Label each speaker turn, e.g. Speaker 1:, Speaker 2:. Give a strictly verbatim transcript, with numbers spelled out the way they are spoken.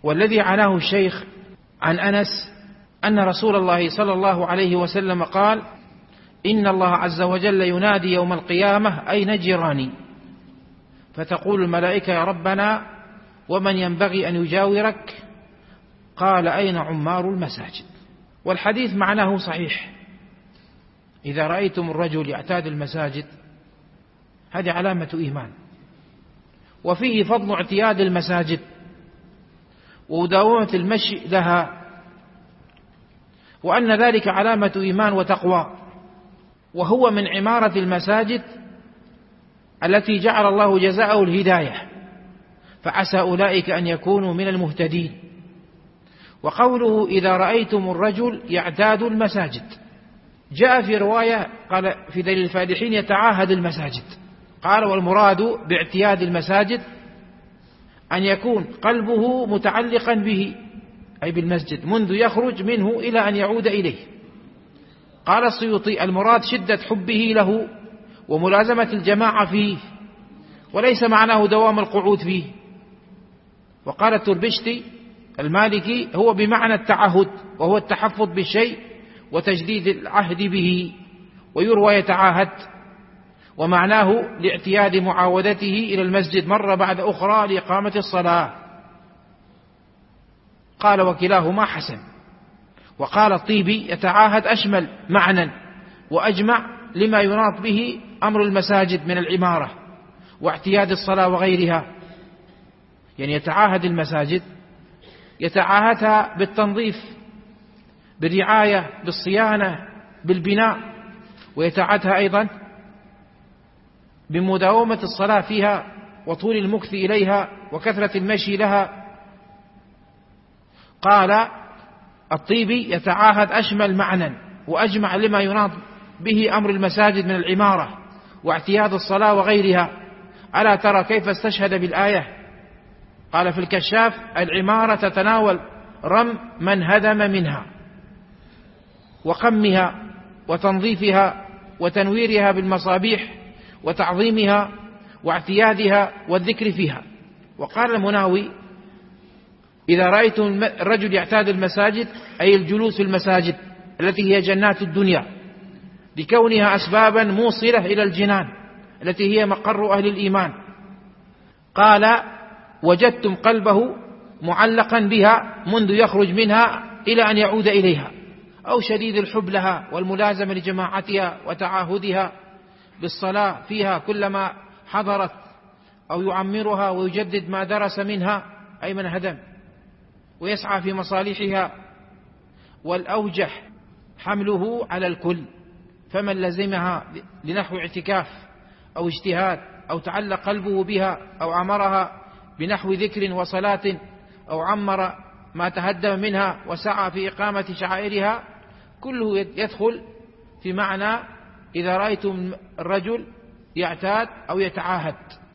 Speaker 1: والذي عناه الشيخ عن أنس أن رسول الله صلى الله عليه وسلم قال: إن الله عز وجل ينادي يوم القيامة: أين جيراني؟ فتقول الملائكة: يا ربنا ومن ينبغي أن يجاورك؟ قال: أين عمار المساجد؟ والحديث معناه صحيح. إذا رأيتم الرجل يعتاد المساجد هذه علامة إيمان، وفيه فضل اعتياد المساجد ومداومة المشي لها، وأن ذلك علامة إيمان وتقوى، وهو من عمارة المساجد التي جعل الله جزاءه الهداية، فعسى أولئك أن يكونوا من المهتدين. وقوله: إذا رأيتم الرجل يعتاد المساجد، جاء في رواية قال في دليل الفالحين: يتعاهد المساجد. قال: والمراد باعتياد المساجد أن يكون قلبه متعلقا به، أي بالمسجد، منذ يخرج منه إلى أن يعود إليه. قال السيوطي: المراد شدة حبه له وملازمة الجماعة فيه، وليس معناه دوام القعود فيه. وقال التربشتي المالكي: هو بمعنى التعهد، وهو التحفظ بالشيء وتجديد العهد به. ويروى يتعاهد، ومعناه لاعتياد معاودته إلى المسجد مرة بعد أخرى لإقامة الصلاة. قال: وكلاهما حسن. وقال الطيبي: يتعاهد أشمل معنى وأجمع لما يناط به أمر المساجد من العمارة واعتياد الصلاة وغيرها. يعني يتعاهد المساجد، يتعاهدها بالتنظيف، بالرعاية، بالصيانة، بالبناء، ويتعاهدها أيضا بمداومة الصلاة فيها وطول المكث إليها وكثرة المشي لها. قال الطيبي: يتعاهد أشمل معنى وأجمع لما يناط به أمر المساجد من العمارة واعتياد الصلاة وغيرها. ألا ترى كيف استشهد بالآية؟ قال في الكشاف: العمارة تتناول رم من هدم منها وقمها وتنظيفها وتنويرها بالمصابيح وتعظيمها واعتيادها والذكر فيها. وقال المناوي: إذا رأيتم الرجل يعتاد المساجد أي الجلوس في المساجد التي هي جنات الدنيا، لكونها أسبابا موصلة إلى الجنان التي هي مقر أهل الإيمان. قال: وجدتم قلبه معلقا بها منذ يخرج منها إلى أن يعود إليها، أو شديد الحب لها والملازمة لجماعتها وتعاهدها بالصلاة فيها كلما حضرت، أو يعمرها ويجدد ما درس منها أي من هدم، ويسعى في مصالحها. والأوجح حمله على الكل، فمن لزمها لنحو اعتكاف أو اجتهاد أو تعلق قلبه بها أو عمرها بنحو ذكر وصلاة، أو عمر ما تهدم منها وسعى في إقامة شعائرها، كله يدخل في معنى إذا رأيتم الرجل يعتاد أو يتعاهد.